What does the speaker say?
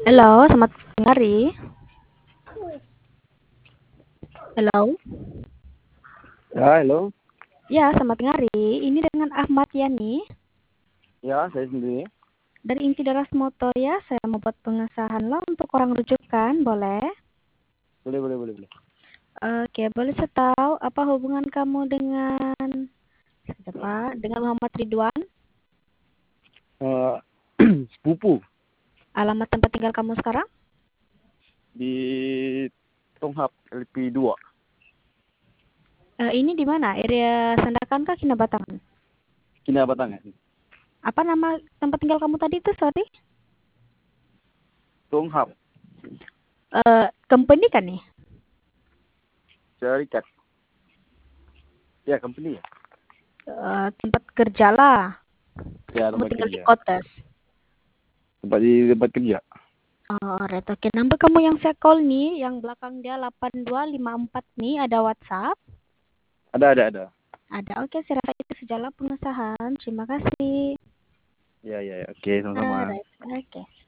Halo, selamat hari. Halo. Ya, halo. Ya, selamat hari. Ini dengan Ahmad Yani Ya, saya sendiri. dari Inti Daras Moto ya. Saya mau buat pengesahan lo untuk orang rujukan, boleh? Boleh. Oke, boleh saya tahu apa hubungan kamu dengan siapa? Dengan Muhammad Ridwan? Eh, sepupu Alamat tempat tinggal kamu sekarang? di Tonghap LP2. Ini di mana? Area Sandakan kah Kinabatangan? Kinabatangan. Apa nama tempat tinggal kamu tadi itu? Sorry. Tonghap, Company kan nih? Syarikat. Ya, company ya. Tempat kerja lah. Ya, Kamu tempat tinggal di kerja. Kotes. Tempat kerja. Oh, alright. Oke, number kamu yang saya call nih, yang belakang dia 8254 nih, ada WhatsApp? Ada. Ada. Oke, saya rasa itu sejalan pengesahan. Terima kasih. Ya. Oke, sama-sama. Alright. Oke.